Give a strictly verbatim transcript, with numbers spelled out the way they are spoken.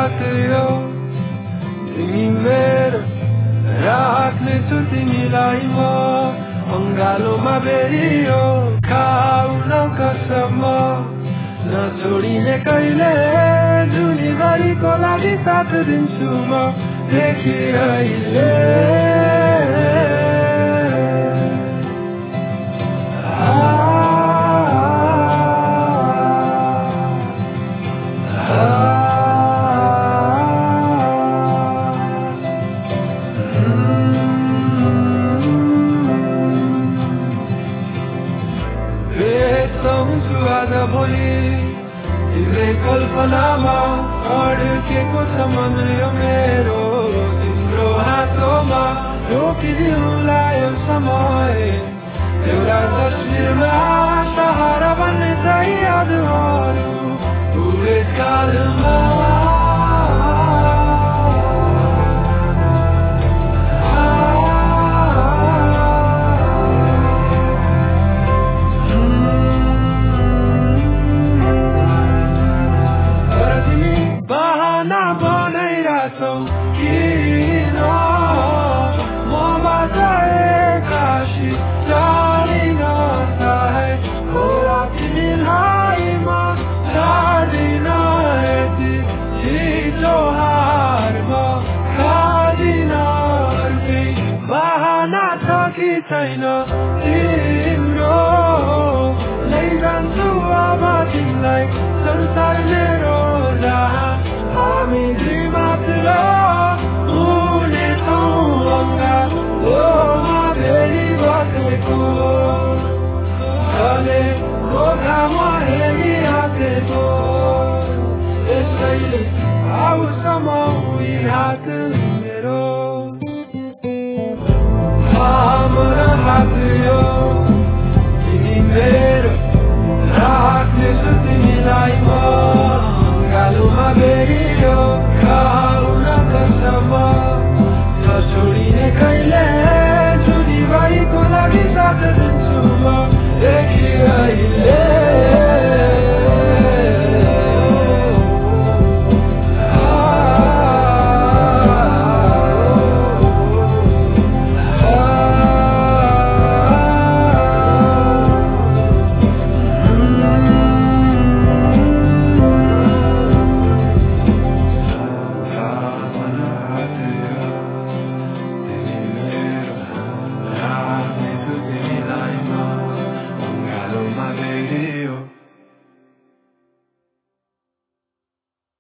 रात यो तिमी मेरो राख्नेछु तिमीलाई म अङ्गालोमा बेरियो खाउन कसम नछोडिने कहिले जुनीभरिको लागि साथ दिन्छु म देखि अहिले आज भोलि तिम्रै कल्पनामा अड्केको छ मन यो मेरो तिम्रो हातोमा रोकिदिउँला यो समय एउटा तस्बिरमा सहारा बन्ने चाहिँ यादहरू बुढेसकालमा किन मबाट एक्कासी जानिन चाहे होला तिमीलाई म जान्दिन यति छिटो हार म खाँदिन अर्कै बहाना छ कि छैन